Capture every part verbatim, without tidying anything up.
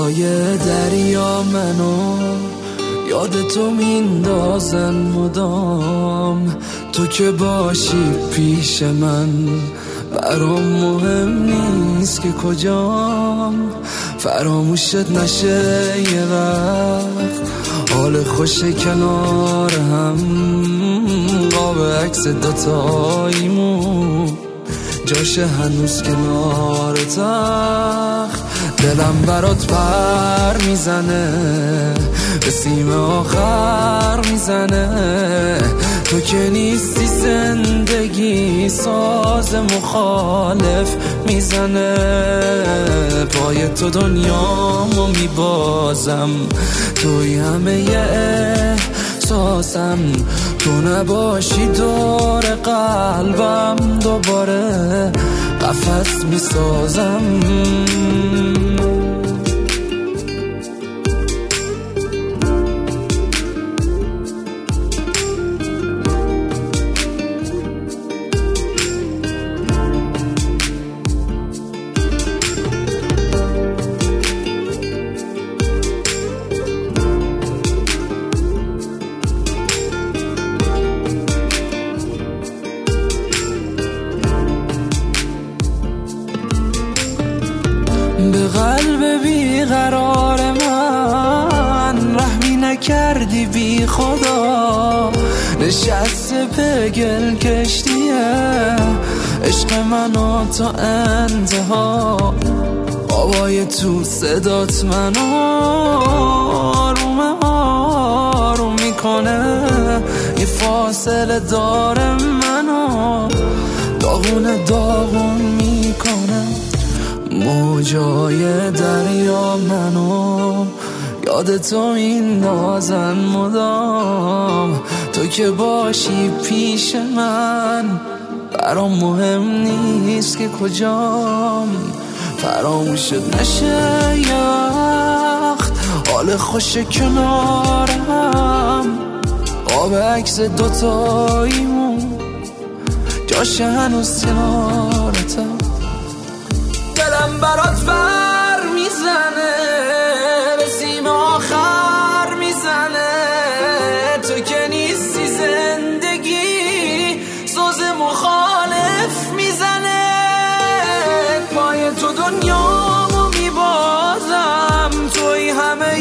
موجای دریا منو یاد تو میندازن مدام. تو که باشی پیش من برام مهم نیست که کجام. فراموشت نشه یه وقت حال خوش کنار هم. قاب عکس دوتاییمون جاشه هنوز کنار تخت. دلم برات پر میزنه به سیم آخر میزنه. تو که نیستی زندگی ساز مخالف میزنه. پای تو دنیامو میبازم توی همه یه احساسم. تو نباشی دور قلبم دوباره قفس میسازم. به قلب بیقرار من رحمی نکردی بی خدا. نشسته پگل کشتیه عشق منو تا انتها. آوای تو صدات منو آروم آروم میکنه. یه فاصله داره منو داغون داغون میکنه. موجای دریا منو یاد تو میندازن مدام. تو که باشی پیش من برام مهم نیست که کجام. فراموشت نشه یه وقت حال خوش کنارم. قاب عکس دوتاییمون جاشه هنوز کنارتم. دلم برات بر میزنه به سیم آخر میزنه. تو که نیستی زندگی ساز مخالف میزنه. پای تو دنیامو میبازم توی همه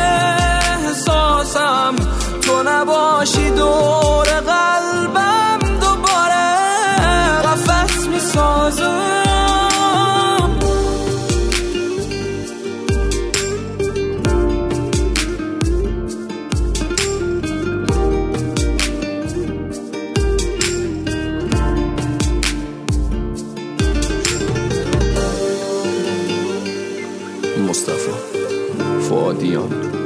احساسم. تو نباشی دور قلبم دوباره قفس میسازم. مصطفی فؤادیان.